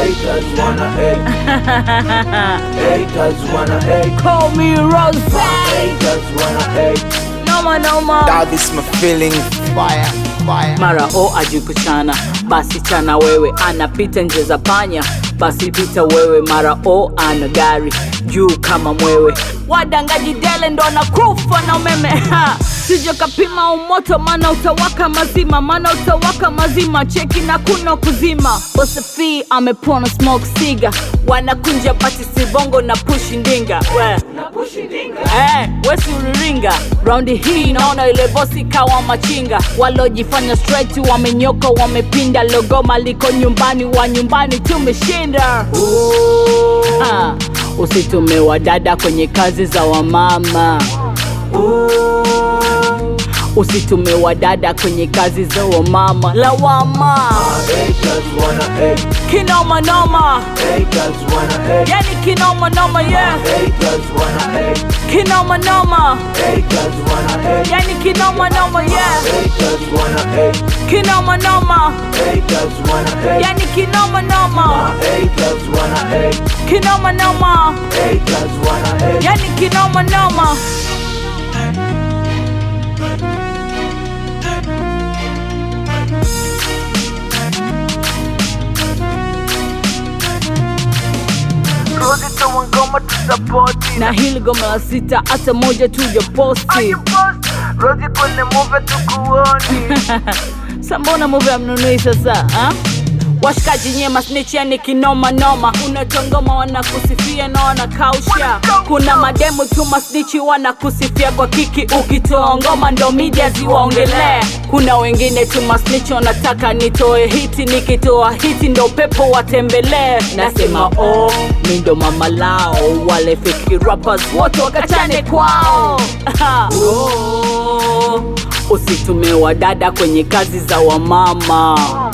haters wanna hate. Haters wanna hate. Call me Rose. Haters wanna hate. Noma. That is my feeling. Fire, fire. Mara ajui kuchana, basi chana wewe. Anapita nje za panya, basi pita wewe. Mara ana gari juu kama mwewe. Wadangaji dele ndo anakufa na umeme. Sije kapima umoto mana utawaka mazima. Mana utawaka mazima, cheki na kuno kuzima. Bosefi amepona smoke ciga. Wanakunja pati sivongo na pushi ndinga. Wesi uriringa. Roundi hii naona ile bosi kawa machinga. Walojifanya straight wamenyoka wamepinda. Logoma liko nyumbani, wa nyumbani tumeshinda. Usitume wadada kwenye kazi za wamama. Usitume wadada kwenye kazi za wamama. Lawama. Haters wanna hate. Kinoma noma. Haters wanna hate. Yani kinoma noma, yeah. Haters wanna hate. Kinoma noma. Haters wanna hate. Yani kinoma noma, yeah. Haters wanna hate. Kinoma noma. Haters wanna hate. Yani kinoma noma. Haters wanna hate. Kinoma noma. Haters wanna hate. Yani kinoma noma. Na hili goma la sita hata moja tuja posti. Sambona move amnunui sasa, ha? Washikaji nyema snitch yani kinoma noma. Unatongoma wanakusifia na wanakausha. Kuna mademu tuma snitch wanakusifia kwa kiki. Ukitoa ngoma ndo media ziwaongelea. Kuna wengine tuma snitch wanataka nitoe hiti. Nikitoa hiti ndo pepo watembelee. Nasema mi ndo mama lao. Wale fake rappers wote wakachane kwao. Usitume wadada kwenye kazi za wamama.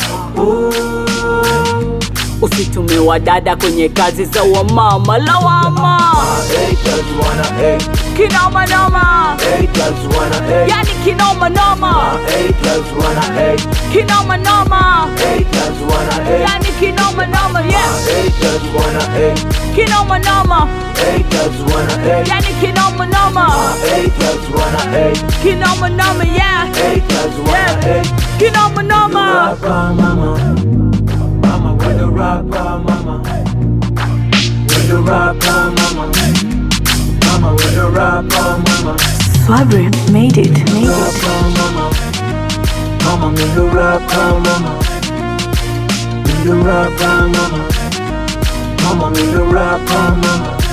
Usitume wadada kwenye kazi za wamama. Lawama. Haters wanna hate. Kinoma noma. Haters wanna hate. Yani kinoma noma. Haters wanna hate. Kinoma noma. Haters wanna hate. Yani kinoma noma, yeah. Haters wanna hate. Kinoma noma. Haters wanna hate. Yani kinoma noma. Haters wanna hate. Kinoma noma, yeah. Haters wanna hate. Kinoma noma. Rapper mama, mama with the rapper mama, with the rapper mama, mama with the rapper mama, Swabri made it. rapper mama, mama with the rapper mama, with the rapper mama, mama with the rapper mama.